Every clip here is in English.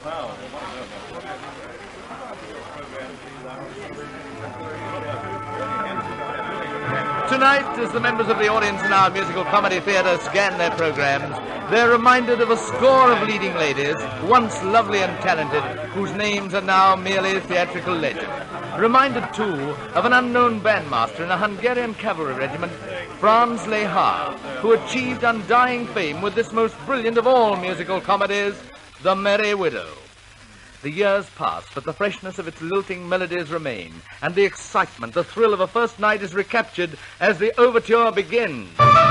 Tonight, as the members of the audience in our musical comedy theatre scan their programs, they're reminded of a score of leading ladies, once lovely and talented, whose names are now merely theatrical legend. Reminded, too, of an unknown bandmaster in a Hungarian cavalry regiment, Franz Lehar, who achieved undying fame with this most brilliant of all musical comedies, The Merry Widow. The years pass, but the freshness of its lilting melodies remain, and the excitement, the thrill of a first night is recaptured as the overture begins.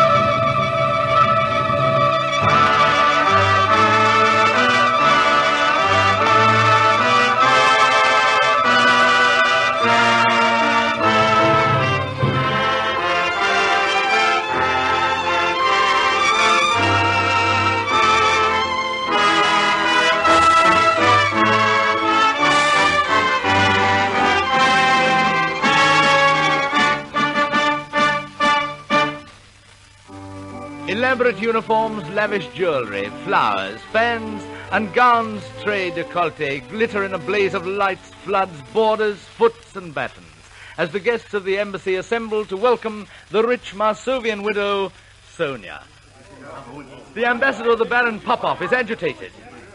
Elaborate uniforms, lavish jewelry, flowers, fans, and gowns très décolleté glitter in a blaze of lights, floods, borders, foots, and battens, as the guests of the embassy assemble to welcome the rich Marsovian widow, Sonia. The ambassador, the Baron Popov, is agitated.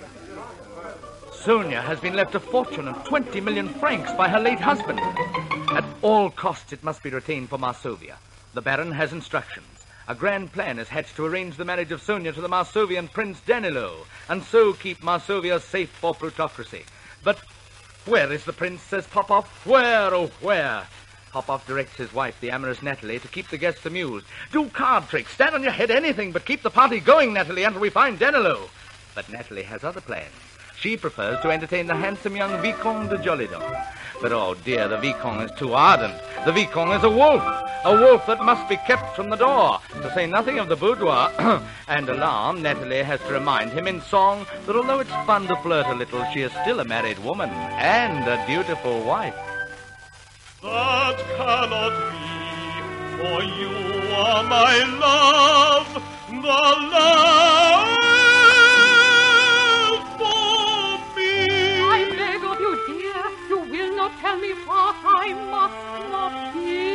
Sonia has been left a fortune of 20 million francs by her late husband. At all costs, it must be retained for Marsovia. The Baron has instructions. A grand plan is hatched to arrange the marriage of Sonia to the Marsovian Prince Danilo, and so keep Marsovia safe for plutocracy. But where is the prince, says Popov? Where, oh where? Popov directs his wife, the amorous Natalie, to keep the guests amused. Do card tricks, stand on your head, anything, but keep the party going, Natalie, until we find Danilo. But Natalie has other plans. She prefers to entertain the handsome young Vicomte de Jolidon. But, oh dear, the Vicomte is too ardent. The Vicomte is a wolf that must be kept from the door, to say nothing of the boudoir. And alarmed, Natalie has to remind him in song that although it's fun to flirt a little, she is still a married woman and a dutiful wife. That cannot be, for you are my love, the love for me. I beg of you, dear, you will not tell me what I must not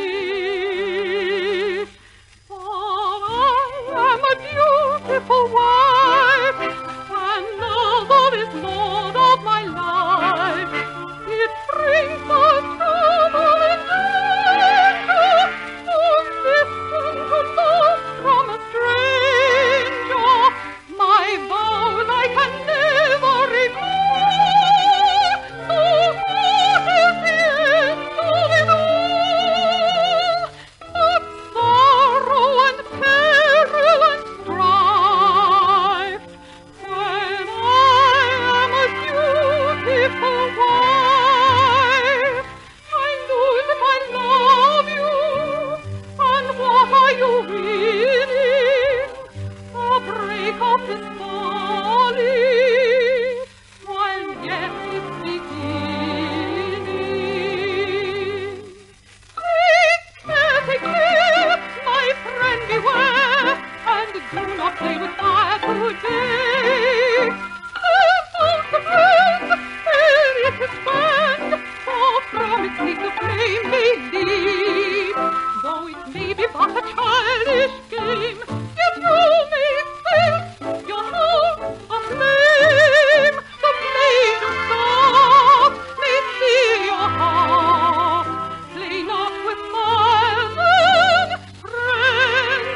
hear. For I am a beautiful wife, and love is Lord of my life. It brings the trouble and danger to listen to love from a stranger. My vows I can never renew. So what is the end of it all? But sorrow and peril and strife. When I am a beautiful wife, I lose my love you, and what are you winning? A break of the solid, while yet it's beginning. Take care, my friend, beware, and do not play with fire today. Step out the friend, where it is spent, for from its heat the flame may leap. Though it may be but a childish game, yet you may set your heart aflame. The blaze of stars may see your heart. Play not with fire, then, friend,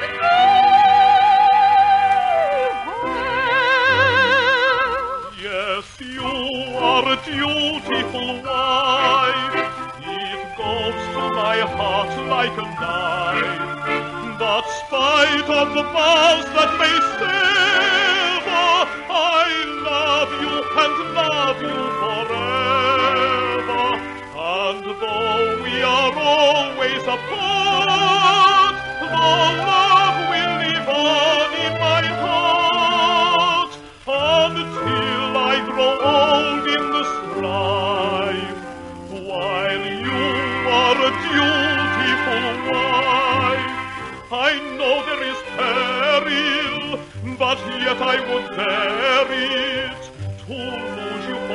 beware. Yes, you are a dutiful wife. It goes to my heart like a knife. But spite of the vows that may sever, I love you and love you forever. And though we are always apart, the love will live on in my heart until I grow old in the strife, while you are a dutiful wife. I know there is peril, but yet I would dare it to lose you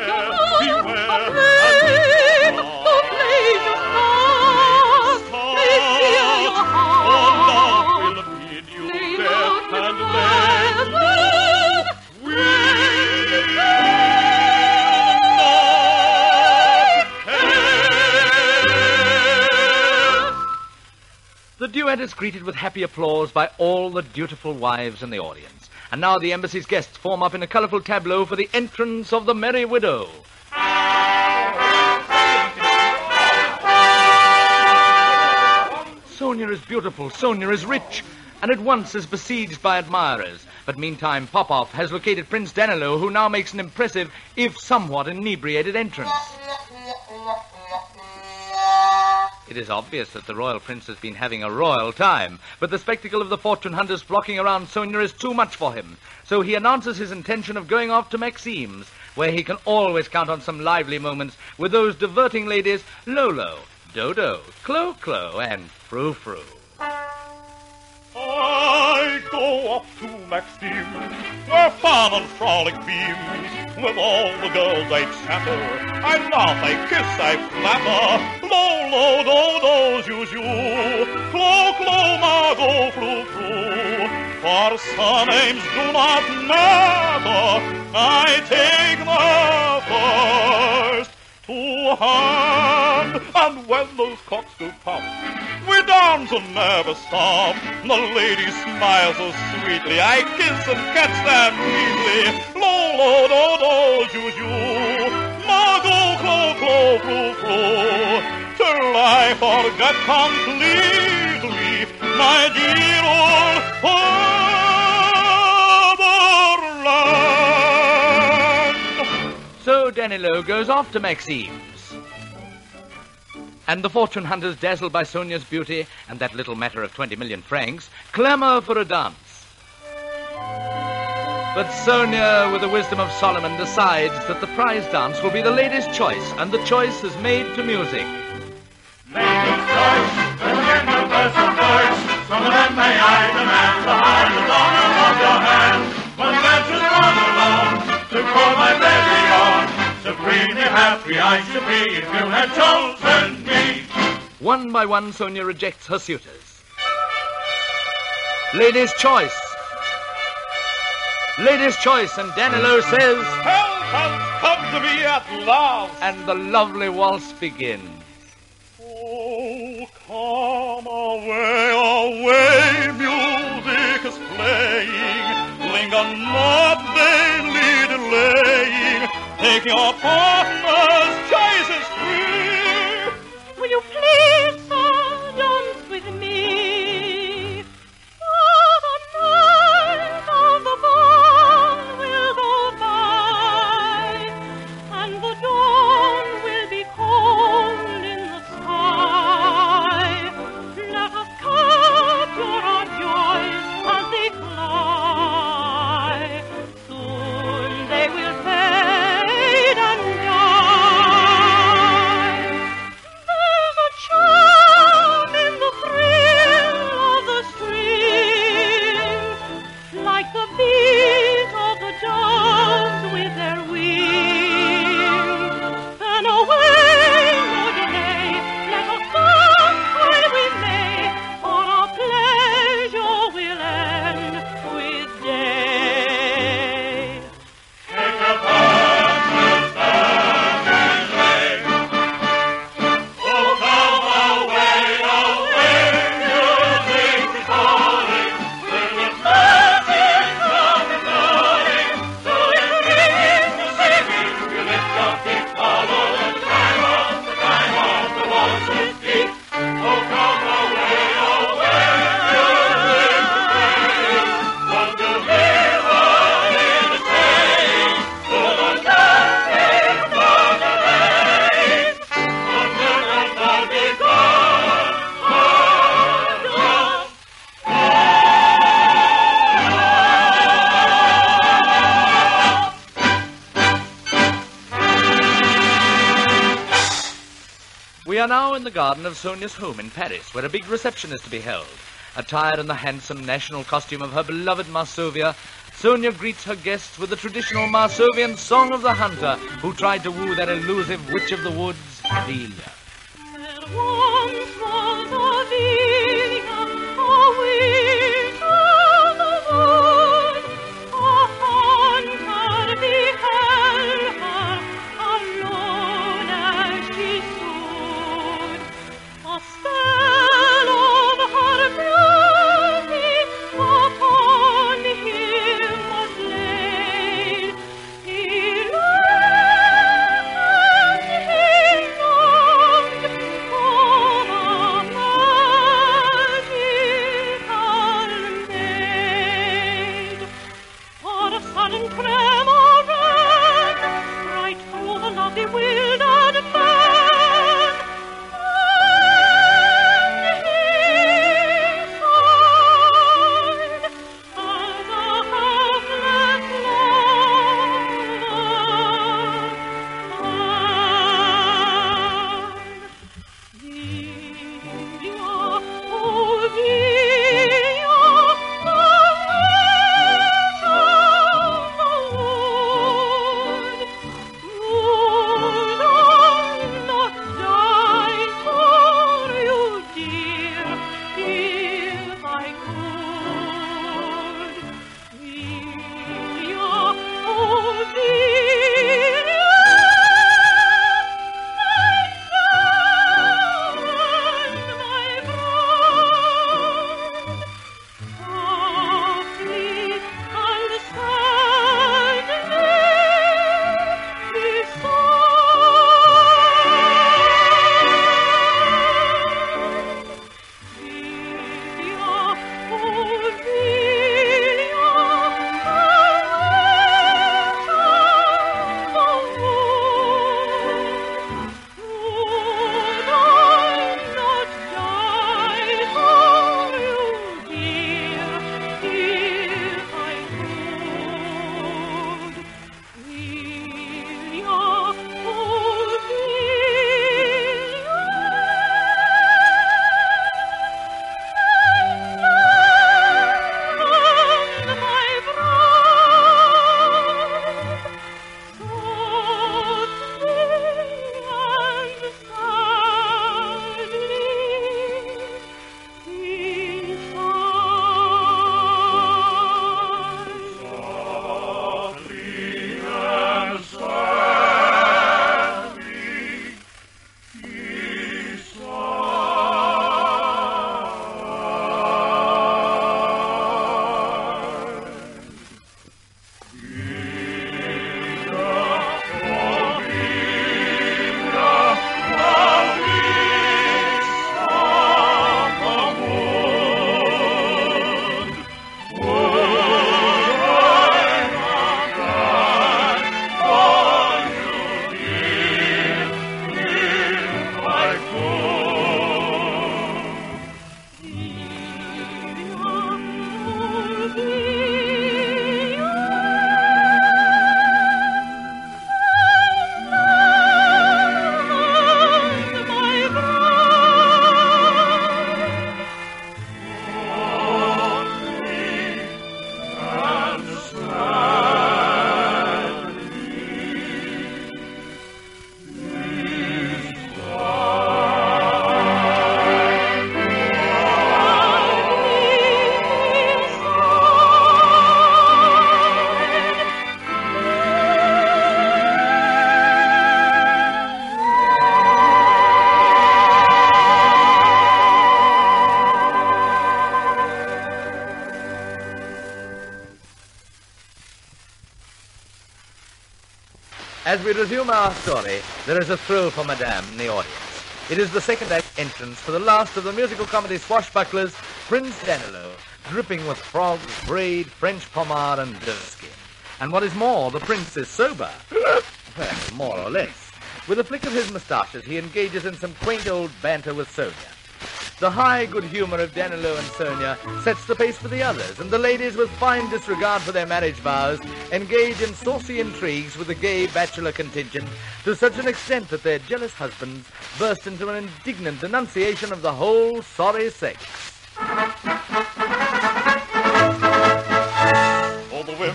The duet is greeted with happy applause by all the dutiful wives in the audience. And now the embassy's guests form up in a colourful tableau for the entrance of the Merry Widow. Sonia is beautiful, Sonia is rich, and at once is besieged by admirers. But meantime, Popov has located Prince Danilo, who now makes an impressive, if somewhat inebriated entrance. It is obvious that the royal prince has been having a royal time, but the spectacle of the fortune hunters flocking around Sonia is too much for him. So he announces his intention of going off to Maxime's, where he can always count on some lively moments with those diverting ladies Lolo, Dodo, Clo-Clo, and Frou-Frou. I go off to Maxime's, where fun and frolic beams. With all the girls I chatter, I laugh, I kiss, I flatter. Lolo, Dodo, Juju, Clo-Clo, Margot, Frou-Frou. For surnames do not matter, I take the first to hand. And when those cocks do pop, we dance and never stop. The lady smiles so sweetly, I kiss and catch them neatly. Lolo, Dodo, Juju, Margot, Clo-Clo, Frou-Frou, till I forget completely my dear old fatherland. So Danilo goes off to Maxime's. And the fortune hunters, dazzled by Sonia's beauty and that little matter of 20 million francs, clamour for a dance. But Sonia, with the wisdom of Solomon, decides that the prize dance will be the lady's choice, and the choice is made to music. Lady's choice, when the end of verse and voice, some of them may I demand the high honor of your hand. One man should run alone to call my baby on. Supremely happy I should be if you had chosen me. One by one, Sonia rejects her suitors. Lady's choice. Lady's choice, and Danilo says, Help has come to me at last. and the lovely waltz begins. Oh, come away, away, music is playing. Linger not vainly delaying. Take your partner's choice is free. Will you please, sir, dance with me? For the night of the ball will go by, and the dawn will be cold in the sky. Let us capture our joys as they fly. Soon they will fade and die. There's a charm in the thrill of the stream, like the beat of the doves with their wings. And away, no delay, let us dance while we may, for our pleasure will end with day. Take your partner's hand and lay. Oh, come away, away, music is calling. Bring its message of the calling. So it rings the singing. You lift your feet, follow the time of the waltz's beat. Oh, come away, away, music is playing. Want to hear what it is saying. For the nothing for the rain. Under the begun. We are now in the garden of Sonia's home in Paris, where a big reception is to be held. Attired in the handsome national costume of her beloved Marsovia, Sonia greets her guests with the traditional Marsovian Song of the Hunter, who tried to woo that elusive witch of the woods, Delia. There once was a Delia, a witch of the wood. A hunter beheld her, alone as she stood. A spell of her beauty upon him was laid. He looked and he longed for the magical maid. For a sudden tremor ran right through the lovely wildered fen, and he sighed as a helpless lover. Delia, oh Delia, softly and sadly he sighed. Delia, oh Delia, would I not die for you, dear, if I could? Delia, oh Delia, and my bride. Softly and sadly he As we resume our story, there is a thrill for Madame in the audience. It is the second act entrance for the last of the musical comedy swashbucklers, Prince Danilo, dripping with frogs, braid, French pomade, and doeskin. And what is more, the prince is sober. Well, more or less. With a flick of his moustaches, he engages in some quaint old banter with Sonia. The high good humor of Danilo and Sonia sets the pace for the others, and the ladies, with fine disregard for their marriage vows, engage in saucy intrigues with the gay bachelor contingent to such an extent that their jealous husbands burst into an indignant denunciation of the whole sorry sex. Oh, the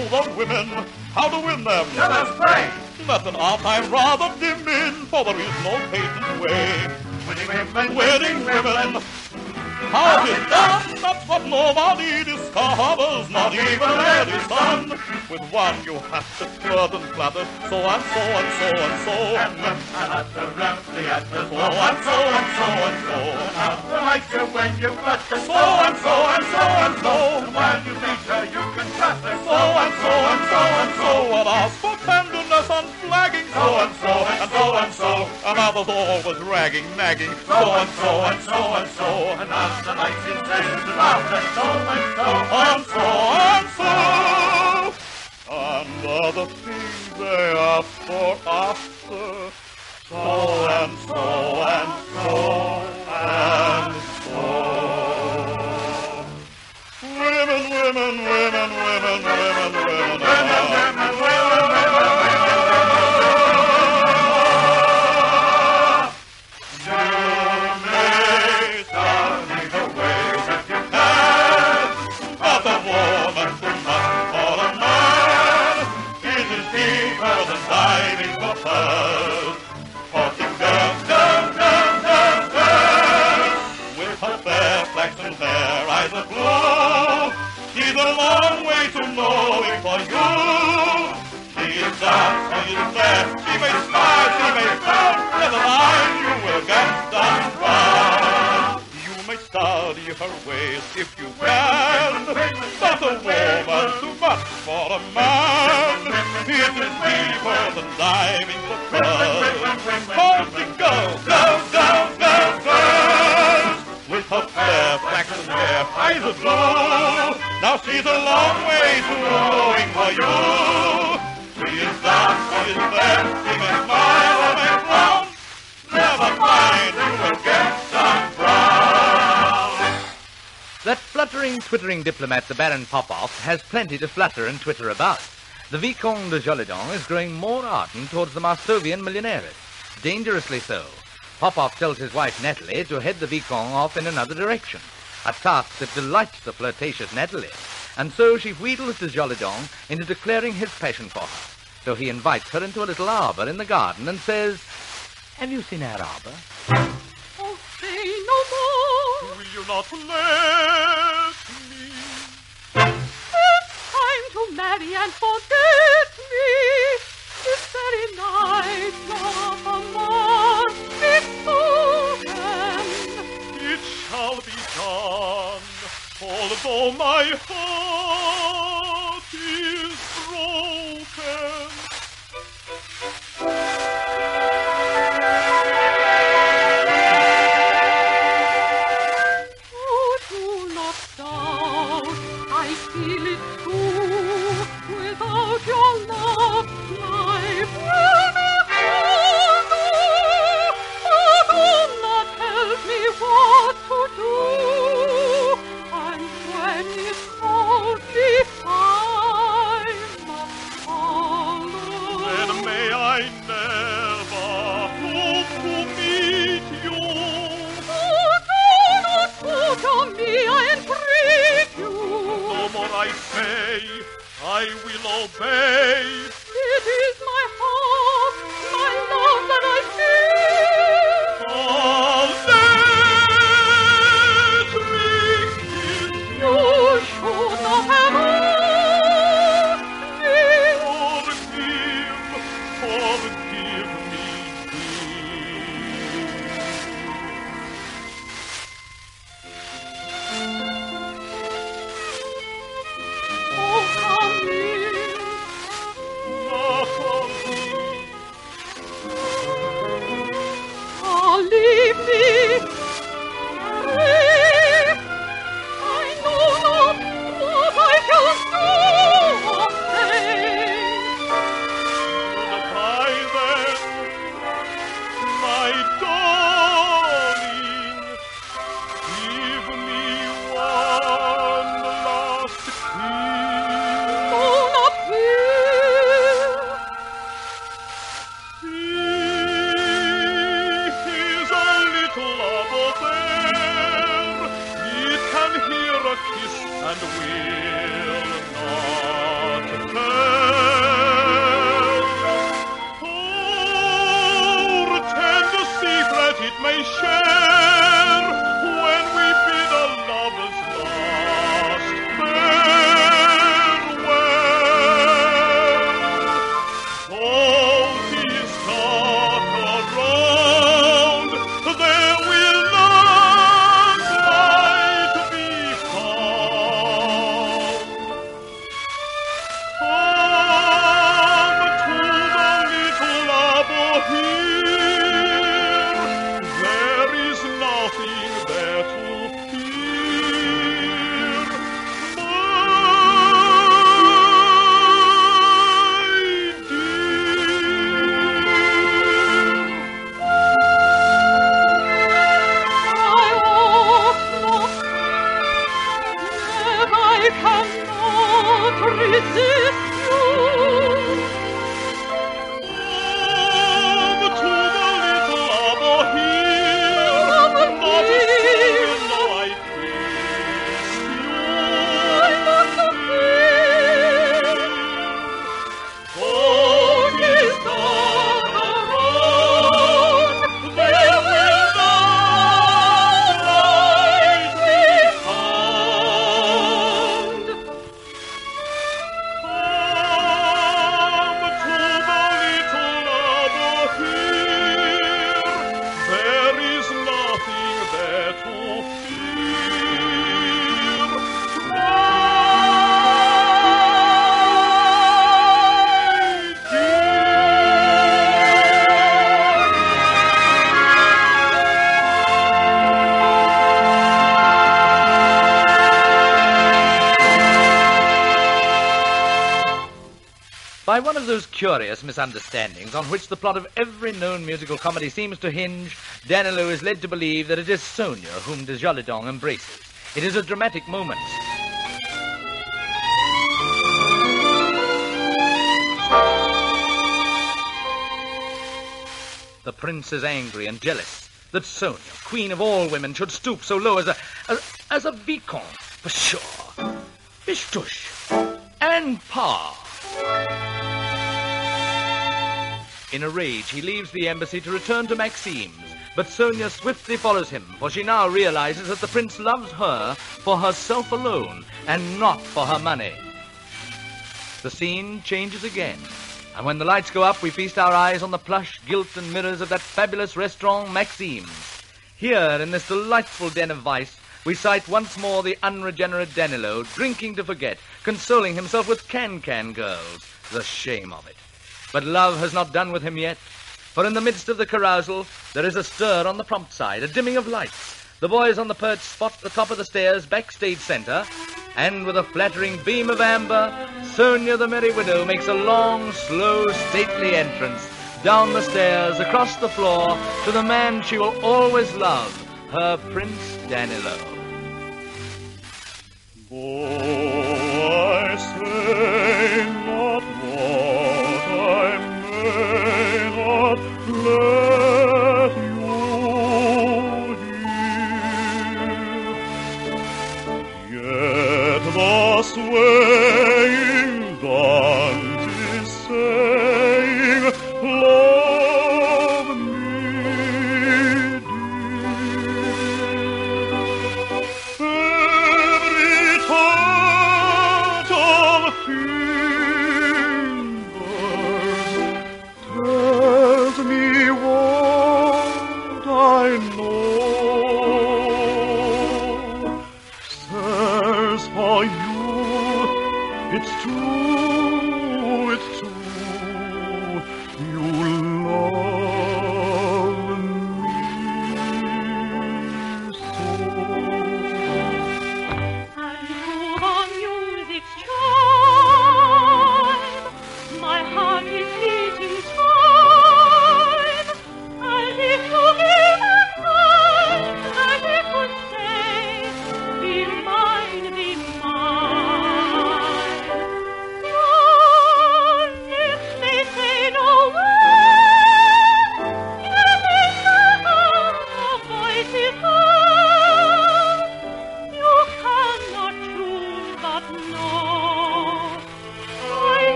know the women, how to win them. Let us pray. That's an art I'm rather dim in, for there is no patent way. Wedding women. How's it done? That's what nobody discovers, not even Edison. With one you have to flirt and flatter, so and so and so and so. And at the so and so and so and so. How to like her when you flutter, so and so and so and so. And while you meet her, you can trust her, so and so and so and so. And ask for tenderness unflagging, so and so and so and so. And others always ragging, nagging, so and so and so and so. And as the night increases louder, so and so and so and so. And other things they ask for after, so and so and so and so. Women, women, women, women, women, women, women, She's a long way to knowing for you. She is dark, she is fair, she may smile, she may frown, never mind, you will get done proud. You may study her ways if you can, but a woman too much for a man. It is deeper than diving for pearls. Hold the girl, girl, girl, girl, girl, with her fair flaxen hair, eyes of blue. Now she's a long way to going for you. She is dark, she is fair, she may smile or may frown. Never mind, you will get done brown. That fluttering, twittering diplomat, the Baron Popoff, has plenty to flutter and twitter about. The Vicomte de Jolidon is growing more ardent towards the Marsovian millionaires. Dangerously so. Popoff tells his wife Natalie to head the Vicomte off in another direction, a task that delights the flirtatious Natalie, and so she wheedles de Jolidon into declaring his passion for her. So he invites her into a little arbor in the garden and says, "Have you seen our arbor?" Oh, say no more. Will you not let me? It's time to marry and forget me. This very night, love of mine, it's spoken. It shall be done, although my heart is broken. Oh, do not doubt, I feel it too. Without your love, life will be harder. Oh, do not tell me what to do. And when it calls me, I must follow. Then may I never hope to meet you. Oh, do not put on me, I entreat you. No more I say, I will obey. It is my heart, my love that I feel. Oh, let me kiss you. You should not have asked me. Forgive me, Oh, come in. Oh, leave me. Pray. I know not what I can do or say. Goodbye then, my darling. Give me one last kiss. Oh, not here. He's a little arbor there. It can hear a kiss and will not share when we bid a lover's last farewell. Though he's dark around, there will not light be found. Come to the little arbor here. There is nothing there to fear. My I cannot resist you. Come to the little arbor here. Not a soul know I kiss you. I must appear. Though he's dark around, there will not light be found. Come to the little arbor here. There is nothing there to fear. My By one of those curious misunderstandings on which the plot of every known musical comedy seems to hinge, Danilo is led to believe that it is Sonia whom de Jolidon embraces. It is a dramatic moment. The prince is angry and jealous that Sonia, queen of all women, should stoop so low as a vicomte. Pshaw! Bish tush! And pa! In a rage, he leaves the embassy to return to Maxime's, but Sonia swiftly follows him, for she now realizes that the prince loves her for herself alone, and not for her money. The scene changes again, and when the lights go up, we feast our eyes on the plush, gilt, and mirrors of that fabulous restaurant, Maxime's. Here, in this delightful den of vice, we sight once more the unregenerate Danilo, drinking to forget, consoling himself with can-can girls. The shame of it. But love has not done with him yet, for in the midst of the carousal, there is a stir on the prompt side, a dimming of lights. The boys on the perch spot the top of the stairs, backstage center, and with a flattering beam of amber, Sonia the Merry Widow makes a long, slow, stately entrance down the stairs, across the floor, to the man she will always love, her Prince Danilo. Oh, I say not what I may not let you hear. Yet the swaying dance is saying, love me, dear. Every touch of fingers tells me what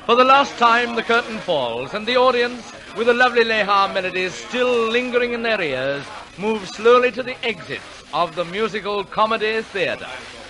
For the last time, the curtain falls, and the audience, with the lovely Lehar melodies still lingering in their ears, move slowly to the exits of the musical comedy theatre.